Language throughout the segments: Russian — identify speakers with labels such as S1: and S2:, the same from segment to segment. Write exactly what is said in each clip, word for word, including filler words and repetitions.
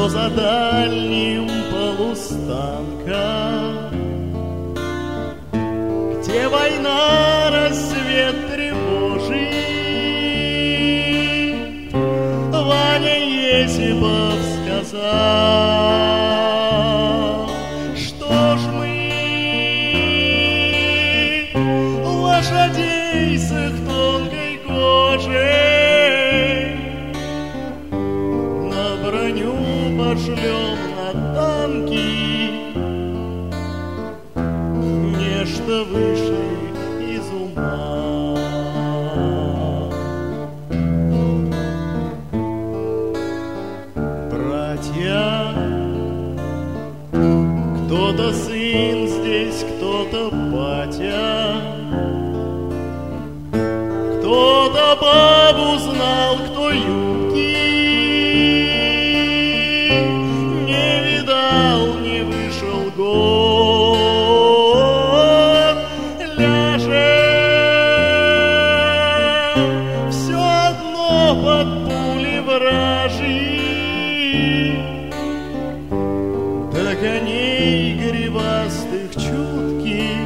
S1: за дальним полустанком, где война рассвет тревожит, Ваня Есипов сказал, что ж мы лошадей с их тонкой кожей на броню пошлем, на танки, нечто вышли из ума. Братья, кто-то сын здесь, кто-то батя, кто-то бабу знал, кто юбки не видал, не вышел год. Ляжем все одно под пули вражьи, до коней гривастых чутких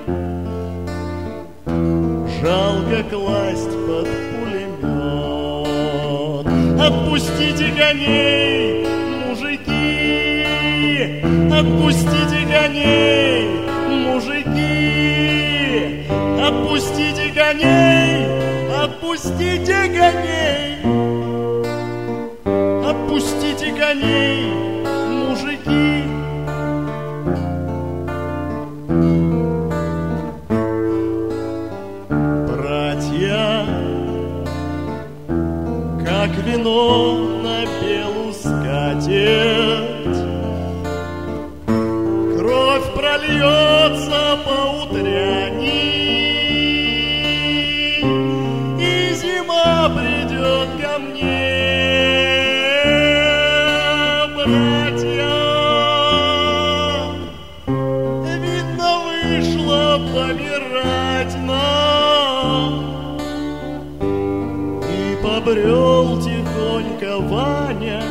S1: жалко класть под пулемет. Отпустите коней, мужики! Отпустите коней, мужики! Отпустите коней! Отпустите коней! Отпустите коней, мужики! Как вино на белую скатерть, кровь прольется по утряни, и зима придет ко мне, братья. Видно, вышло помирать нам, побрел тихонько Ваня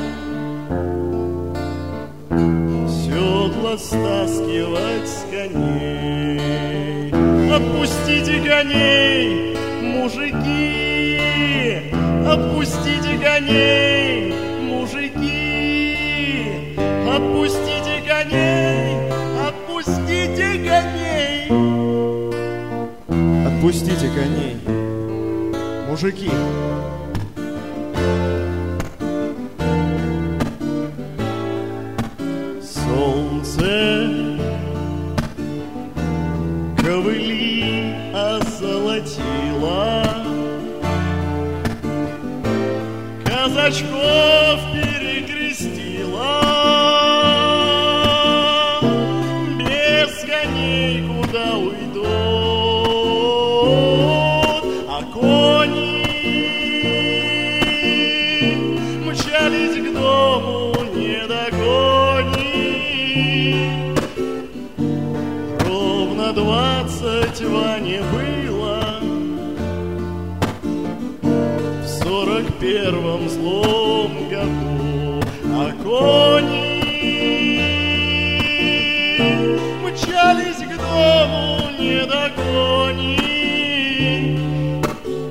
S1: седла стаскивать с коней. Отпустите коней, мужики! Отпустите коней, мужики! Отпустите коней! Отпустите коней! Отпустите коней, мужики! Солнце ковыли озолотило, казачков перекрестило. Без коней куда уйдут, а кони мчались к дому, не догонишь. Ровно двадцать Ване было в сорок первом злом году, а кони мчались к дому, не догонишь.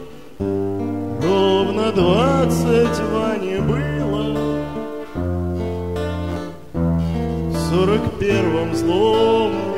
S1: Ровно двадцать Ване было в сорок первом злом